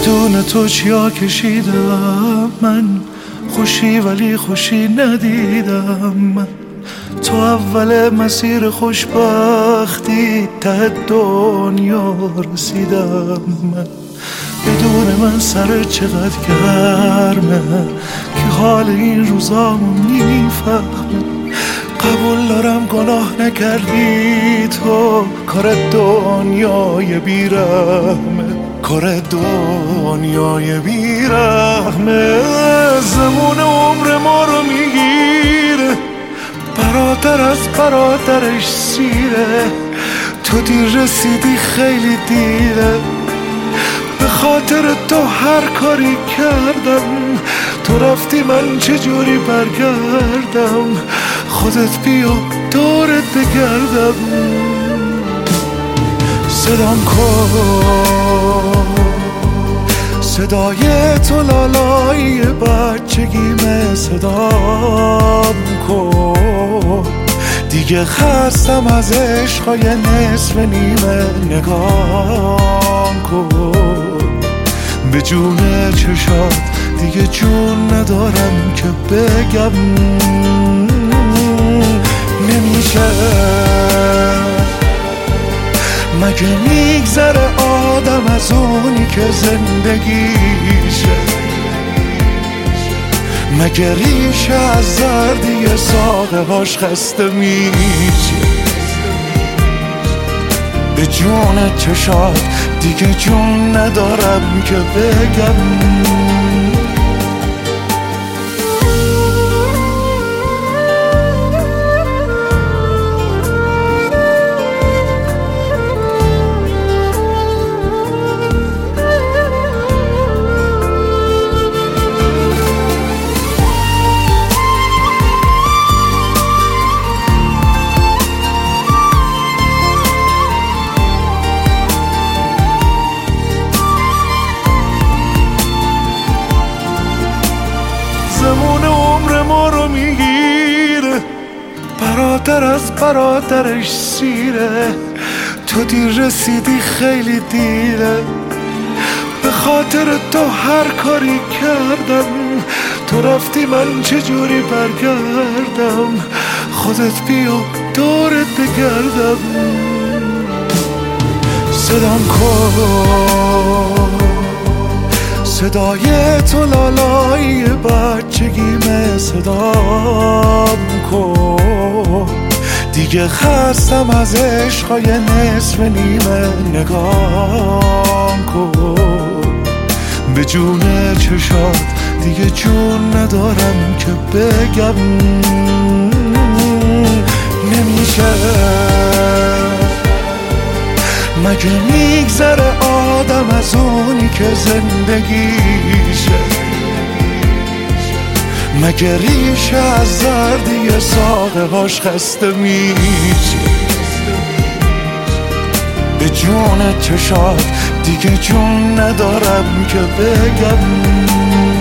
بدون تو چیا کشیدم من، خوشی ولی خوشی ندیدم من. تو اول مسیر خوشبختی ته دنیا رسیدم من. بدون من سر چقدر گرمه که حال این روزامو میفهمه. قبول دارم گناه نکردی تو، کار دنیای بیرحمه، کار دنیای بیرحمه. زمون عمر ما رو میگیره، برادر از برادرش سیره. تو دیر رسیدی خیلی دیره، به خاطر تو هر کاری کردم. تو رفتی من چجوری برگردم، خودت بیا دورت بگردم. صدام کن صدای تو لالای بچگیمه، صدام کن دیگه خستم از عشقای نصف نیمه. نگام کن به جون چشات، دیگه جون ندارم که بگم. نمیشه مگه میگذره آدم از اونی که زندگیشه، مگه ریشه از زردی ساقه هاش خسته میشه. به جون چشات دیگه جون ندارم که بگم. زمان عمر ما رو میگیره، برادر از برادرش سیره. تو دیر رسیدی خیلی دیره، به خاطر تو هر کاری کردم. تو رفتی من چجوری برگردم، خودت بیا دورت بگردم. صدام کن صدای تو لالای بچگیمه، صدام کن دیگه خستم از عشقای نصف نیمه. نگام کن به جون چشات، دیگه جون ندارم که بگم. نمیشه مگه میگذره آدم از اونی که زندگیشه، مگه ریشه از زردی ساقه هاش خسته میشه. به جون چشات دیگه جون ندارم که بگم.